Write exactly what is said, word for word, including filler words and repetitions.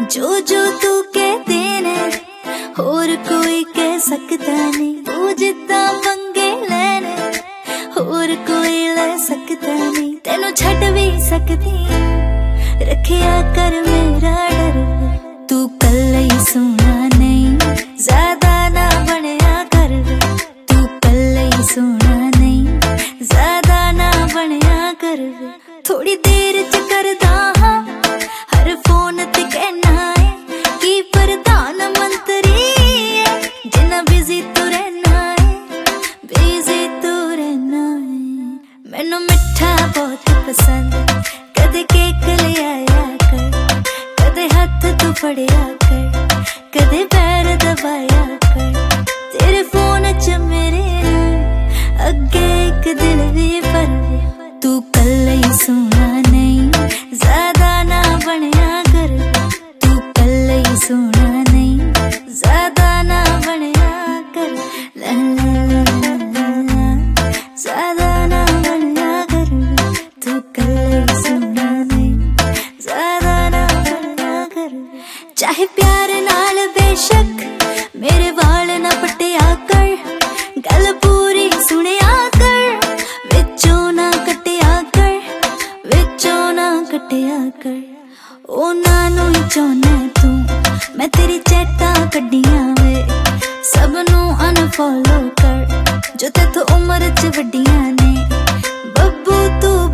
जो जो तू कहते ने होर कोई कह सकता नहीं, तू जिद्दां पंगे लैने होर कोई ले सकता नहीं। तेनू छड़ भी सकती रखिया कर मेरा डर, तू कल्ला ही सोना नहीं ज्यादा ना बनया कर, तू कल्ला ही सोना नहीं ज्यादा ना बनया कर। थोड़ी देर च करदा हां हर फोन ते कहना है कि प्रधानमंत्री है, जिन्ना बिजी तू रहना है बिजी तू रहना है। मैनू मिठा बहुत पसंद, कदे केक ले आया कर, कदे हाथ तू फड़िया कर, कदे पैर दबाया कर। तेरे फोन च मेरे अगे एक दिल भी पर, तू कल्ला ही सोना नहीं ज्यादा ना बनया कर, तू कल्ला ही सोना नहीं ज्यादा ना बनया कर। ला ला ला ला ला ज्यादा ना बनया कर, तू कल्ला ही सोना नहीं ज्यादा ना बनया कर। चाहे प्यार नाल बेशक मेरे वाल ना पटिया कर, गल पूरी सुनिया कर, विचों ना कटिया कर, विचों ना कटिया कर। ओना नू ही चाहना तू मैं तेरी चैटां कड्डियां वे, सबनू अनफॉलो कर जो तेथों उम्र च वड्डियां ने। बब्बू तू